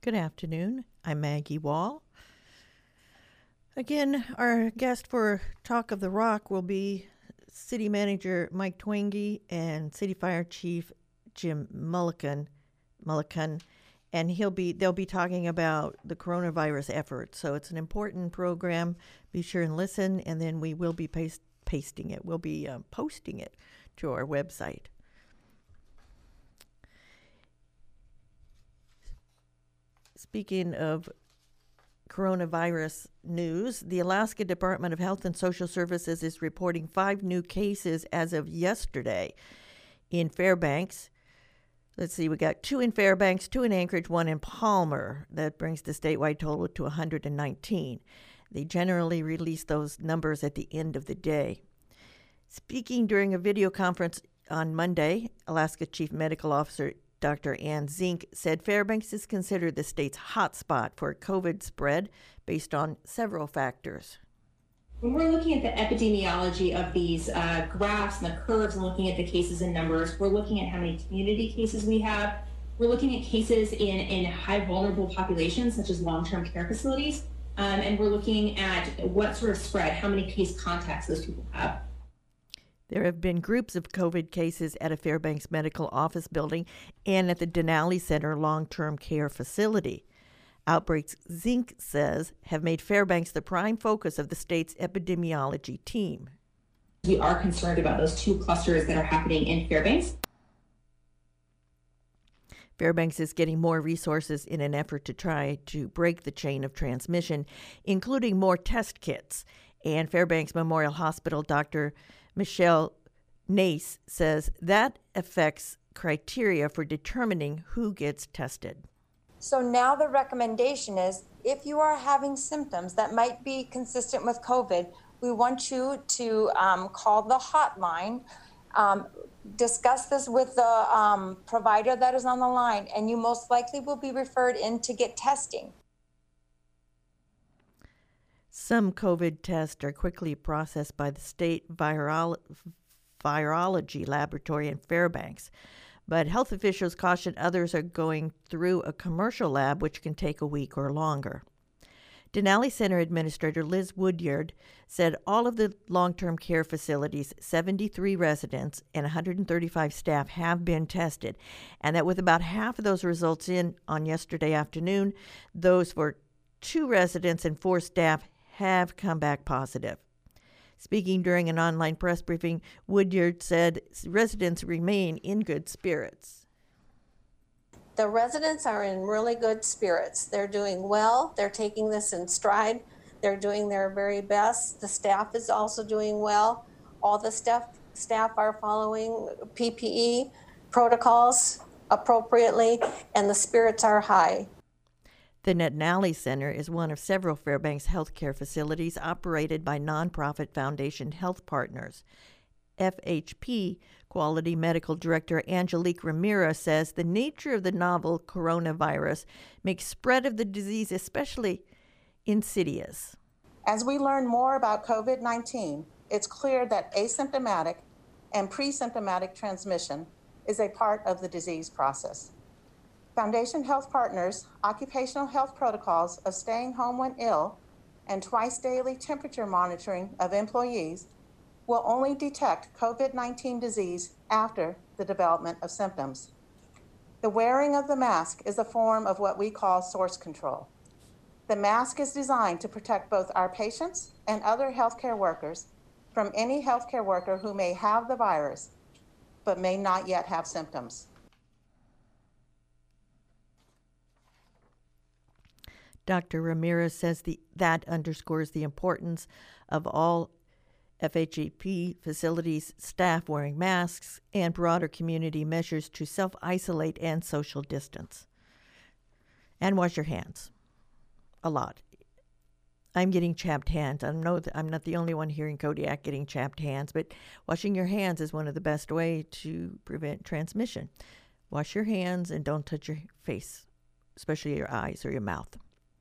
Good afternoon. I'm Maggie Wall. Again, our guest for Talk of the Rock will be City Manager Mike Twenge and City Fire Chief Jim Mullican, and they'll be talking about the coronavirus effort. So it's an important program. Be sure and listen, and then we will be pasting it. We'll be posting it to our website. Speaking of coronavirus news, the Alaska Department of Health and Social Services is reporting 5 new cases as of yesterday in Fairbanks. Let's see, we got 2 in Fairbanks, 2 in Anchorage, 1 in Palmer. That brings the statewide total to 119. They generally release those numbers at the end of the day. Speaking during a video conference on Monday, Alaska Chief Medical Officer Dr. Ann Zink said Fairbanks is considered the state's hotspot for COVID spread based on several factors. When we're looking at the epidemiology of these graphs and the curves and looking at the cases and numbers, we're looking at how many community cases we have. We're looking at cases in high vulnerable populations, such as long-term care facilities. And we're looking at what sort of spread, how many case contacts those people have. There have been groups of COVID cases at a Fairbanks Medical Office building and at the Denali Center long-term care facility. Outbreaks, Zink says, have made Fairbanks the prime focus of the state's epidemiology team. We are concerned about those 2 clusters that are happening in Fairbanks. Fairbanks is getting more resources in an effort to try to break the chain of transmission, including more test kits. And Fairbanks Memorial Hospital Dr. Michelle Nace says that affects criteria for determining who gets tested. So now the recommendation is if you are having symptoms that might be consistent with COVID, we want you to call the hotline, discuss this with the provider that is on the line, and you most likely will be referred in to get testing. Some COVID tests are quickly processed by the state virology laboratory in Fairbanks, but health officials caution others are going through a commercial lab, which can take a week or longer. Denali Center Administrator Liz Woodyard said all of the long-term care facilities, 73 residents and 135 staff have been tested, and that with about half of those results in on yesterday afternoon, those for 2 residents and 4 staff have come back positive. Speaking during an online press briefing, Woodyard said residents remain in good spirits. The residents are in really good spirits. They're doing well. They're taking this in stride. They're doing their very best. The staff is also doing well. All the staff are following PPE protocols appropriately, and the spirits are high. The Denali Center is one of several Fairbanks healthcare facilities operated by nonprofit Foundation Health Partners. FHP Quality Medical Director Angelique Ramirez says the nature of the novel coronavirus makes spread of the disease especially insidious. As we learn more about COVID-19, it's clear that asymptomatic and pre-symptomatic transmission is a part of the disease process. Foundation Health Partners' occupational health protocols of staying home when ill and twice daily temperature monitoring of employees will only detect COVID-19 disease after the development of symptoms. The wearing of the mask is a form of what we call source control. The mask is designed to protect both our patients and other healthcare workers from any healthcare worker who may have the virus but may not yet have symptoms. Dr. Ramirez says that underscores the importance of all FHP facilities staff wearing masks and broader community measures to self-isolate and social distance. And wash your hands. A lot. I'm getting chapped hands. I know that I'm not the only one here in Kodiak getting chapped hands, but washing your hands is one of the best ways to prevent transmission. Wash your hands and don't touch your face, especially your eyes or your mouth.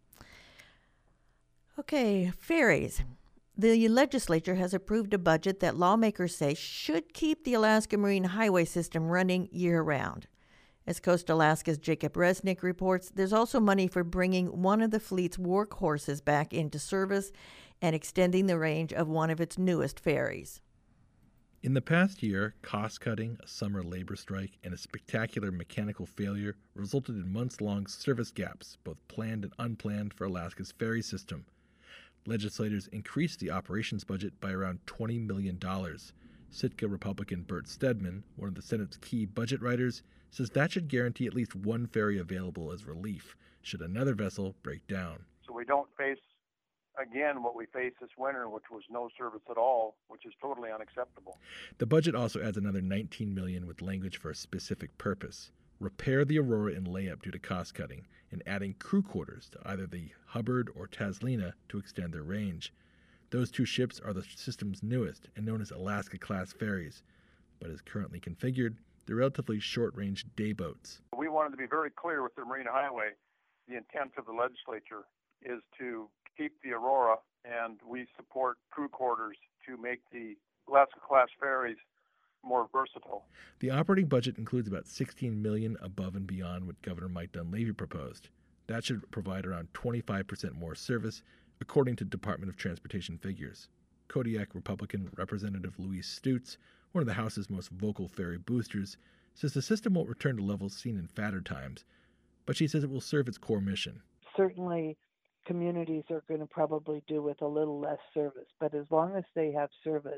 Okay, ferries. The legislature has approved a budget that lawmakers say should keep the Alaska Marine Highway System running year-round. As Coast Alaska's Jacob Resnick reports, there's also money for bringing one of the fleet's workhorses back into service and extending the range of one of its newest ferries. In the past year, cost-cutting, a summer labor strike, and a spectacular mechanical failure resulted in months-long service gaps, both planned and unplanned, for Alaska's ferry system. Legislators increased the operations budget by around $20 million. Sitka Republican Bert Stedman, one of the Senate's key budget writers, says that should guarantee at least one ferry available as relief should another vessel break down. So we don't face, again, what we faced this winter, which was no service at all, which is totally unacceptable. The budget also adds another $19 million with language for a specific purpose: repair the Aurora in layup due to cost cutting, and adding crew quarters to either the Hubbard or Taslina to extend their range. Those two ships are the system's newest and known as Alaska-class ferries, but as currently configured, they're relatively short-range day boats. We wanted to be very clear with the Marine Highway. The intent of the legislature is to keep the Aurora, and we support crew quarters to make the Alaska-class ferries more versatile. The operating budget includes about $16 million above and beyond what Governor Mike Dunleavy proposed. That should provide around 25% more service, according to Department of Transportation figures. Kodiak Republican Representative Louise Stutes, one of the House's most vocal ferry boosters, says the system won't return to levels seen in fatter times, but she says it will serve its core mission. Certainly, communities are going to probably do with a little less service, but as long as they have service,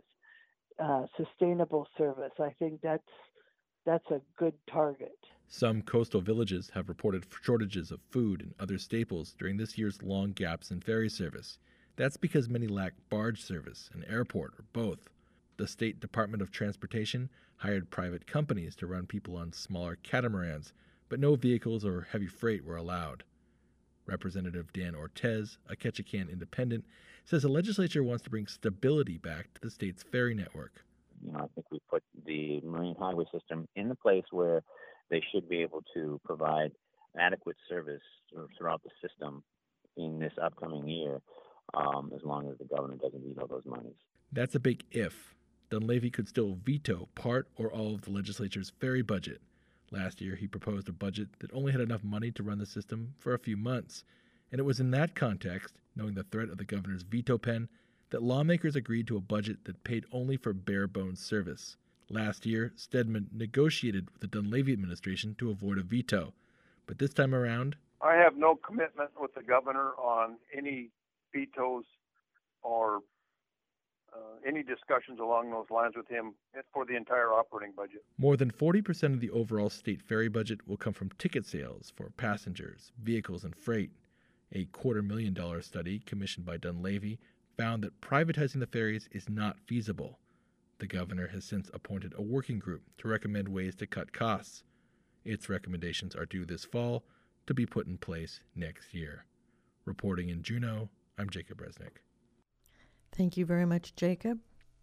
sustainable service, I think that's a good target. Some coastal villages have reported shortages of food and other staples during this year's long gaps in ferry service. That's because many lack barge service, an airport, or both. The State Department of Transportation hired private companies to run people on smaller catamarans, but no vehicles or heavy freight were allowed. Representative Dan Ortez, a Ketchikan independent, says the legislature wants to bring stability back to the state's ferry network. I think we put the Marine Highway system in the place where they should be able to provide adequate service throughout the system in this upcoming year, as long as the governor doesn't veto those monies. That's a big if. Dunleavy could still veto part or all of the legislature's ferry budget. Last year, he proposed a budget that only had enough money to run the system for a few months. And it was in that context, knowing the threat of the governor's veto pen, that lawmakers agreed to a budget that paid only for bare-bones service. Last year, Stedman negotiated with the Dunleavy administration to avoid a veto. But this time around, I have no commitment with the governor on any vetoes or any discussions along those lines with him for the entire operating budget. More than 40% of the overall state ferry budget will come from ticket sales for passengers, vehicles, and freight. A $250,000 study commissioned by Dunleavy found that privatizing the ferries is not feasible. The governor has since appointed a working group to recommend ways to cut costs. Its recommendations are due this fall to be put in place next year. Reporting in Juneau, I'm Jacob Resnick. Thank you very much, Jacob.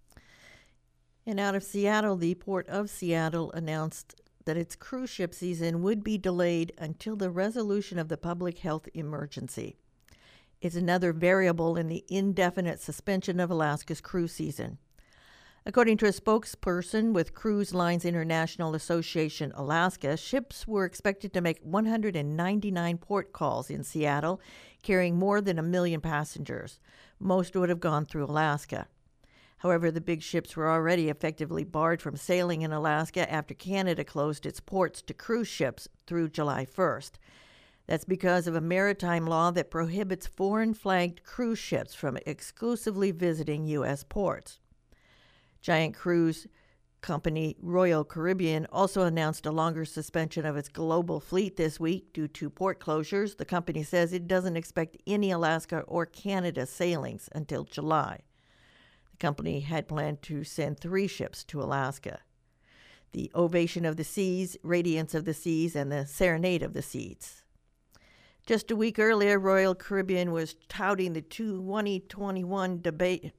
And out of Seattle, the Port of Seattle announced that its cruise ship season would be delayed until the resolution of the public health emergency. It's another variable in the indefinite suspension of Alaska's cruise season. According to a spokesperson with Cruise Lines International Association Alaska, ships were expected to make 199 port calls in Seattle, carrying more than 1 million passengers. Most would have gone through Alaska. However, the big ships were already effectively barred from sailing in Alaska after Canada closed its ports to cruise ships through July 1st. That's because of a maritime law that prohibits foreign-flagged cruise ships from exclusively visiting U.S. ports. Giant cruise company Royal Caribbean also announced a longer suspension of its global fleet this week due to port closures. The company says it doesn't expect any Alaska or Canada sailings until July. The company had planned to send 3 ships to Alaska: the Ovation of the Seas, Radiance of the Seas, and the Serenade of the Seas. Just a week earlier, Royal Caribbean was touting the 2021 debate.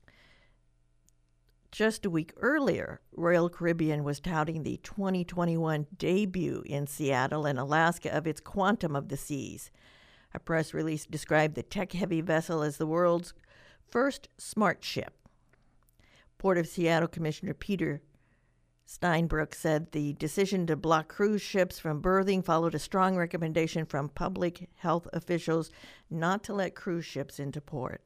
Just a week earlier, Royal Caribbean was touting the 2021 debut in Seattle and Alaska of its Quantum of the Seas. A press release described the tech-heavy vessel as the world's first smart ship. Port of Seattle Commissioner Peter Steinbrück said the decision to block cruise ships from berthing followed a strong recommendation from public health officials not to let cruise ships into port.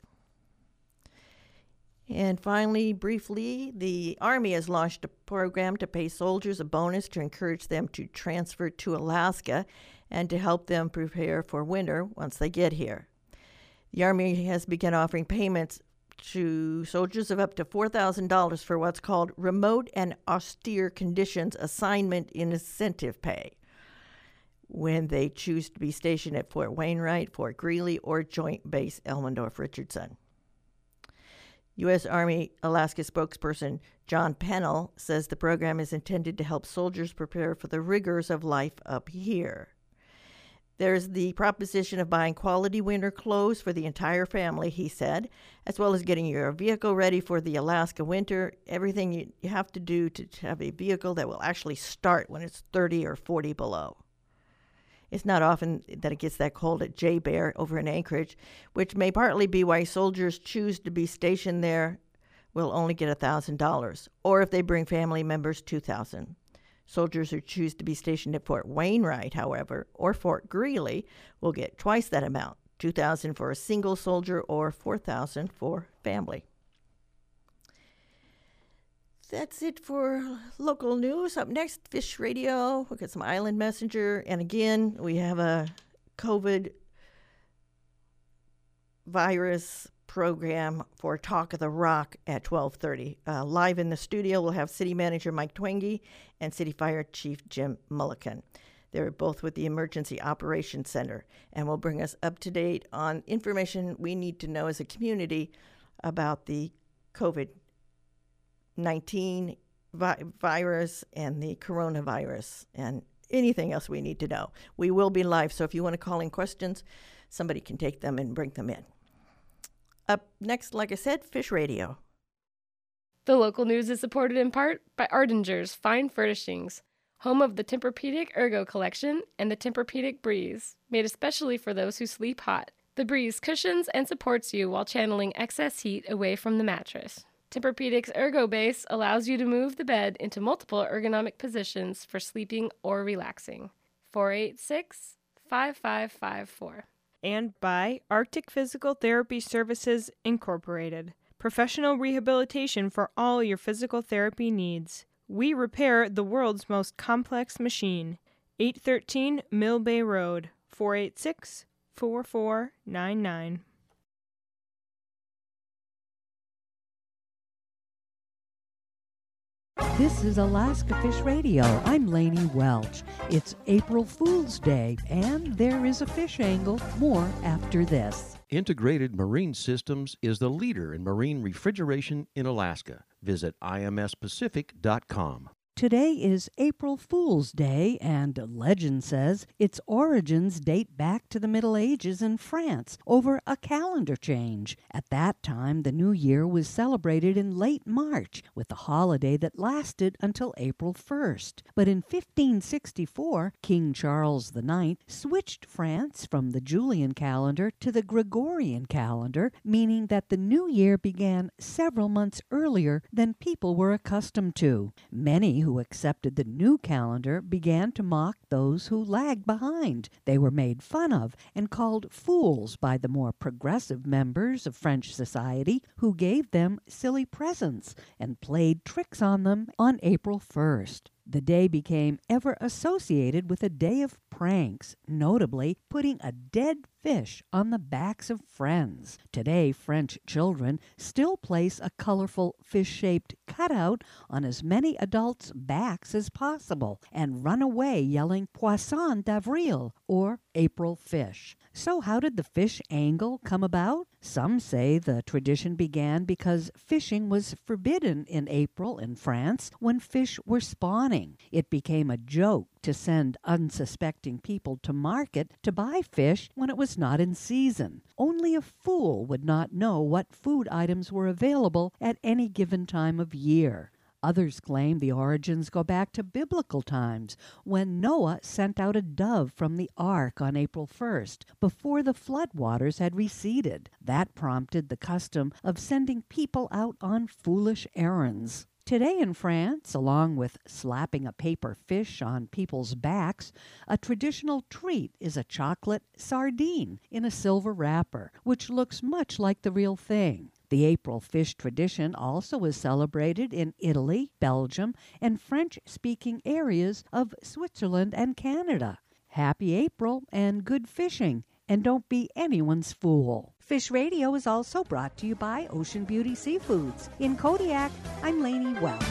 And finally, briefly, the Army has launched a program to pay soldiers a bonus to encourage them to transfer to Alaska and to help them prepare for winter once they get here. The Army has begun offering payments to soldiers of up to $4,000 for what's called remote and austere conditions assignment incentive pay when they choose to be stationed at Fort Wainwright, Fort Greely, or Joint Base Elmendorf-Richardson. U.S. Army Alaska spokesperson John Pennell says the program is intended to help soldiers prepare for the rigors of life up here. There's the proposition of buying quality winter clothes for the entire family, he said, as well as getting your vehicle ready for the Alaska winter, everything you have to do to have a vehicle that will actually start when it's 30 or 40 below. It's not often that it gets that cold at J-Bear over in Anchorage, which may partly be why soldiers choose to be stationed there will only get $1,000, or if they bring family members, $2,000. Soldiers who choose to be stationed at Fort Wainwright, however, or Fort Greely, will get twice that amount, $2,000 for a single soldier or $4,000 for family. That's it for local news. Up next, Fish Radio. We'll get some Island Messenger. And again, we have a COVID virus program for Talk of the Rock at 12:30. Live in the studio, we'll have City Manager Mike Twenge and City Fire Chief Jim Mulliken. They're both with the Emergency Operations Center and will bring us up to date on information we need to know as a community about the COVID-19 virus and the coronavirus and anything else we need to know. We will be live, so if you want to call in questions, somebody can take them and bring them in. Up next, like I said, Fish Radio. The local news is supported in part by Ardinger's Fine Furnishings, home of the Tempur-Pedic Ergo Collection and the Tempur-Pedic Breeze, made especially for those who sleep hot. The Breeze cushions and supports you while channeling excess heat away from the mattress. Tempur-Pedic's Ergo Base allows you to move the bed into multiple ergonomic positions for sleeping or relaxing. 486-5554. And by Arctic Physical Therapy Services, Incorporated. Professional rehabilitation for all your physical therapy needs. We repair the world's most complex machine. 813 Mill Bay Road, 486-4499. This is Alaska Fish Radio. I'm Lainey Welch. It's April Fool's Day, and there is a fish angle. More after this. Integrated Marine Systems is the leader in marine refrigeration in Alaska. Visit imspacific.com. Today is April Fool's Day, and legend says its origins date back to the Middle Ages in France over a calendar change. At that time, the New Year was celebrated in late March with a holiday that lasted until April 1st. But in 1564, King Charles IX switched France from the Julian calendar to the Gregorian calendar, meaning that the New Year began several months earlier than people were accustomed to. Many who accepted the new calendar began to mock those who lagged behind. They were made fun of and called fools by the more progressive members of French society, who gave them silly presents and played tricks on them on April 1st. The day became ever associated with a day of pranks, notably putting a dead fish on the backs of friends. Today, French children still place a colorful fish-shaped cutout on as many adults' backs as possible and run away yelling Poisson d'Avril, or April fish. So how did the fish angle come about? Some say the tradition began because fishing was forbidden in April in France when fish were spawning. It became a joke to send unsuspecting people to market to buy fish when it was not in season. Only a fool would not know what food items were available at any given time of year. Others claim the origins go back to biblical times, when Noah sent out a dove from the ark on April 1st, before the floodwaters had receded. That prompted the custom of sending people out on foolish errands. Today in France, along with slapping a paper fish on people's backs, a traditional treat is a chocolate sardine in a silver wrapper, which looks much like the real thing. The April fish tradition also is celebrated in Italy, Belgium, and French-speaking areas of Switzerland and Canada. Happy April and good fishing, and don't be anyone's fool. Fish Radio is also brought to you by Ocean Beauty Seafoods. In Kodiak, I'm Lainey Welch.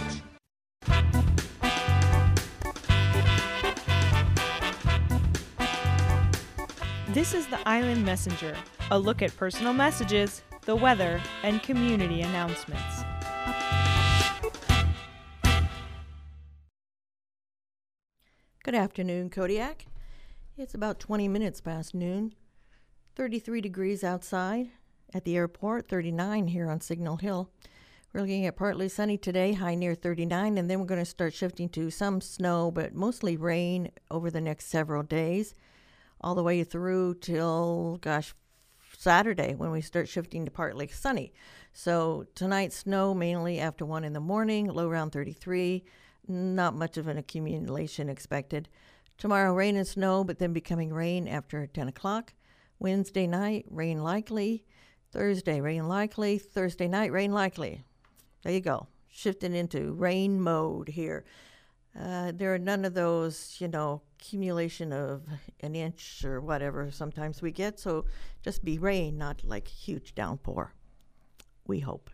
This is the Island Messenger, a look at personal messages, the weather, and community announcements. Good afternoon, Kodiak. It's about 20 minutes past noon. 33 degrees outside at the airport, 39 here on Signal Hill. We're looking at partly sunny today, high near 39, and then we're going to start shifting to some snow, but mostly rain over the next several days, all the way through till, Saturday when we start shifting to partly sunny. So tonight, snow mainly after 1 in the morning, low around 33, not much of an accumulation expected. Tomorrow, rain and snow, but then becoming rain after 10 o'clock. Wednesday night, rain likely. Thursday, rain likely. Thursday night, rain likely. There you go. Shifting into rain mode here. There are none of those, accumulation of an inch or whatever sometimes we get. So just be rain, not like huge downpour. We hope.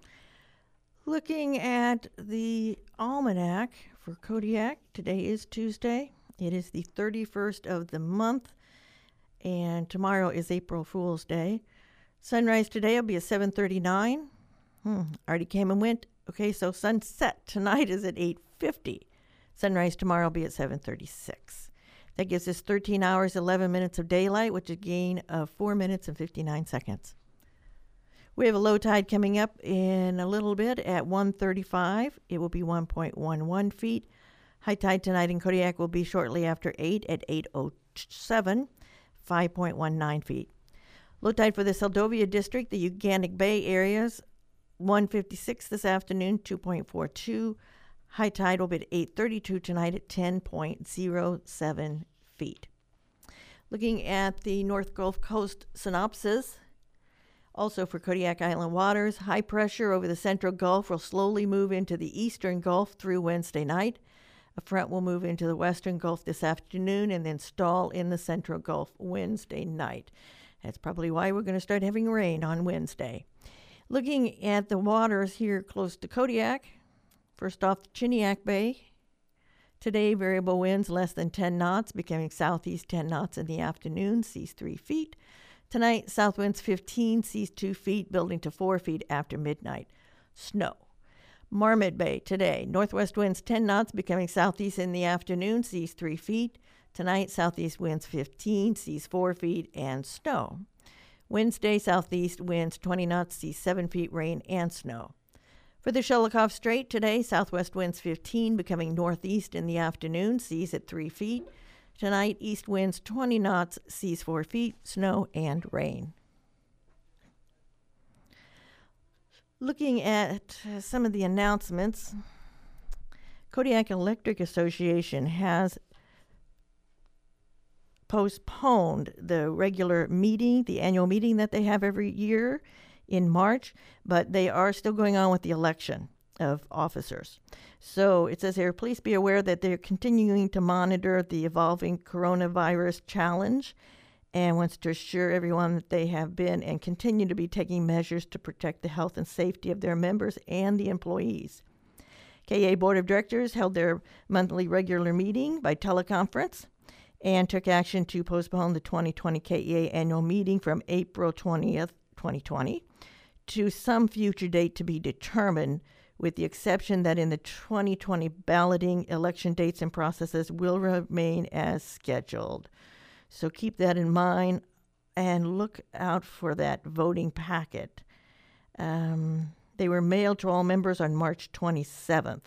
Looking at the almanac for Kodiak, today is Tuesday. It is the 31st of the month. And tomorrow is April Fool's Day. Sunrise today will be at 7:39. Already came and went. Okay, so sunset tonight is at 8:50. Sunrise tomorrow will be at 7:36. That gives us 13 hours, 11 minutes of daylight, which is a gain of 4 minutes and 59 seconds. We have a low tide coming up in a little bit at 1:35. It will be 1.11 feet. High tide tonight in Kodiak will be shortly after 8 at 8:07. 5.19 feet. Low tide for the Seldovia district, the Uganic Bay areas, 1:56 this afternoon, 2.42. High tide will be at 8:32 tonight at 10.07 feet. Looking at the North Gulf Coast synopsis, also for Kodiak Island waters, high pressure over the central Gulf will slowly move into the eastern Gulf through Wednesday night. A front will move into the western Gulf this afternoon and then stall in the central Gulf Wednesday night. That's probably why we're going to start having rain on Wednesday. Looking at the waters here close to Kodiak, first off, the Chiniak Bay. Today, variable winds less than 10 knots, becoming southeast 10 knots in the afternoon, seas 3 feet. Tonight, south winds 15, seas 2 feet, building to 4 feet after midnight. Snow. Marmot Bay today, northwest winds 10 knots, becoming southeast in the afternoon, seas 3 feet. Tonight, southeast winds 15, seas 4 feet, and snow. Wednesday, southeast winds 20 knots, seas 7 feet, rain and snow. For the Shelikof Strait today, southwest winds 15, becoming northeast in the afternoon, seas at 3 feet. Tonight, east winds 20 knots, seas 4 feet, snow and rain. Looking at some of the announcements, Kodiak Electric Association has postponed the regular meeting, the annual meeting that they have every year in March, but they are still going on with the election of officers. So it says here, please be aware that they're continuing to monitor the evolving coronavirus challenge and wants to assure everyone that they have been and continue to be taking measures to protect the health and safety of their members and the employees. KEA Board of Directors held their monthly regular meeting by teleconference and took action to postpone the 2020 KEA annual meeting from April 20th, 2020 to some future date to be determined, with the exception that in the 2020 balloting, election dates and processes will remain as scheduled. So keep that in mind and look out for that voting packet. They were mailed to all members on March 26th.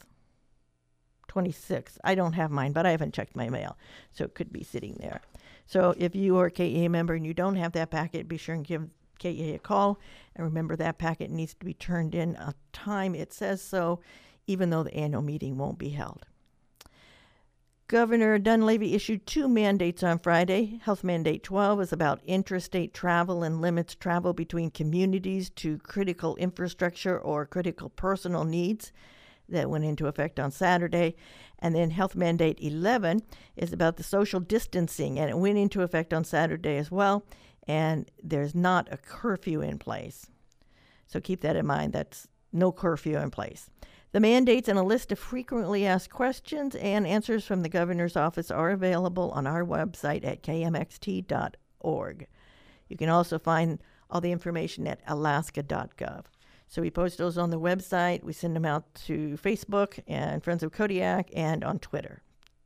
I don't have mine, but I haven't checked my mail, so it could be sitting there. So if you are a KEA member and you don't have that packet, be sure and give KEA a call. And remember, that packet needs to be turned in a time it says so, even though the annual meeting won't be held. Governor Dunleavy issued 2 mandates on Friday. Health Mandate 12 is about interstate travel and limits travel between communities to critical infrastructure or critical personal needs. That went into effect on Saturday. And then Health Mandate 11 is about the social distancing, and it went into effect on Saturday as well. And there's not a curfew in place. So keep that in mind. That's no curfew in place. The mandates and a list of frequently asked questions and answers from the governor's office are available on our website at kmxt.org. You can also find all the information at alaska.gov. So we post those on the website. We send them out to Facebook and Friends of Kodiak and on Twitter.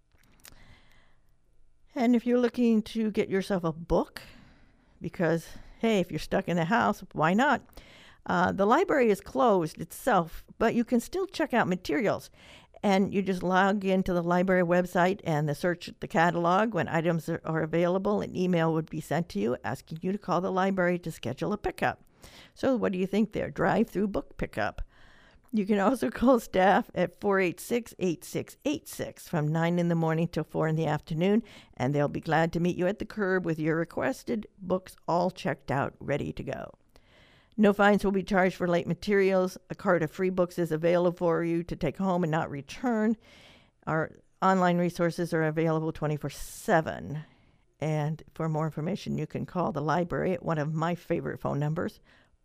And if you're looking to get yourself a book, because, hey, if you're stuck in the house, why not? The library is closed itself, but you can still check out materials. And you just log into the library website and search the catalog. When items are available, an email would be sent to you asking you to call the library to schedule a pickup. So what do you think there? Drive-through book pickup. You can also call staff at 486-8686 from 9 in the morning till 4 in the afternoon, and they'll be glad to meet you at the curb with your requested books all checked out, ready to go. No fines will be charged for late materials. A cart of free books is available for you to take home and not return. Our online resources are available 24/7. And for more information, you can call the library at one of my favorite phone numbers,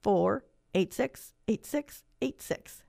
486-8686.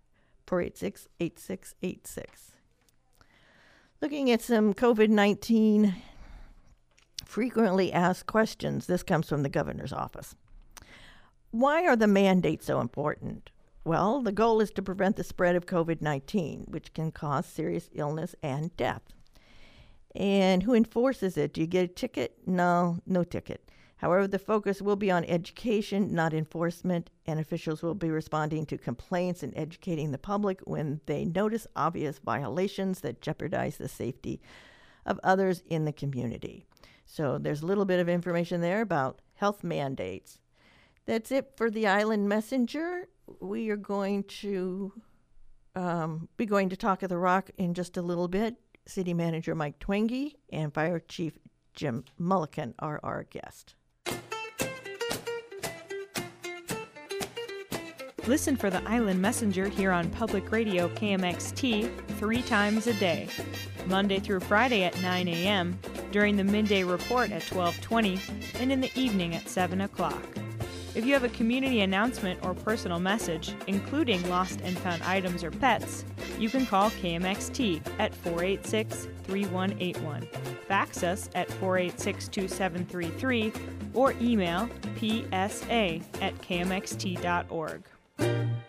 486-8686. Looking at some COVID-19 frequently asked questions. This comes from the governor's office. Why are the mandates so important? Well, the goal is to prevent the spread of COVID-19, which can cause serious illness and death. And who enforces it? Do you get a ticket? No ticket. However, the focus will be on education, not enforcement, and officials will be responding to complaints and educating the public when they notice obvious violations that jeopardize the safety of others in the community. So there's a little bit of information there about health mandates. That's it for the Island Messenger. We are going to be going to Talk of the Rock in just a little bit. City Manager Mike Twenge and Fire Chief Jim Mulliken are our guest. Listen for the Island Messenger here on Public Radio KMXT 3 times a day, Monday through Friday at 9 a.m., during the midday report at 12:20, and in the evening at 7 o'clock. If you have a community announcement or personal message, including lost and found items or pets, you can call KMXT at 486-3181, fax us at 486-2733, or email psa@kmxt.org.